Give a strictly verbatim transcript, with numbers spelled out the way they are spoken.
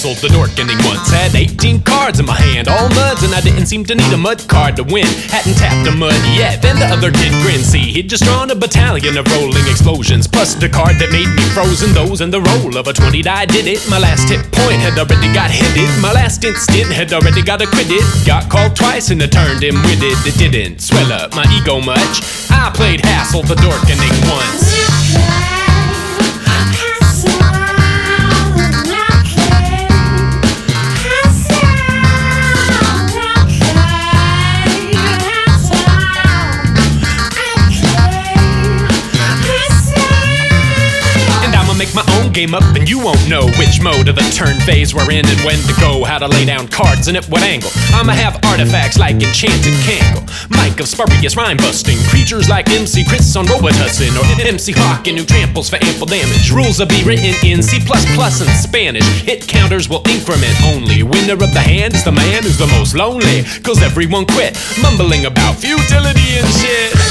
hassled the dork ending once. Had eighteen cards in my hand, all muds, and I didn't seem to need a mud card to win. Hadn't tapped a mud yet, then the other kid grinned. See, he'd just drawn a battalion of rolling explosions, plus the card that made me frozen. Those and the roll of a twenty die did it. My last hit point had already got hitted. My last instant had already got acquitted. Got called twice and it turned him witted. It didn't swell up my ego much. I played Hassle the dork ending once. Make my own game up and you won't know which mode of the turn phase we're in and when to go, how to lay down cards and at what angle. I'ma have artifacts like Enchanted Kangle, Mike of Spurious Rhyme Busting, creatures like M C Chris on Robitussin, or M C Hawkin who tramples for ample damage. Rules will be written in C plus plus and Spanish. Hit counters will increment only. Winner of the hand is the man who's the most lonely, cause everyone quit mumbling about futility and shit.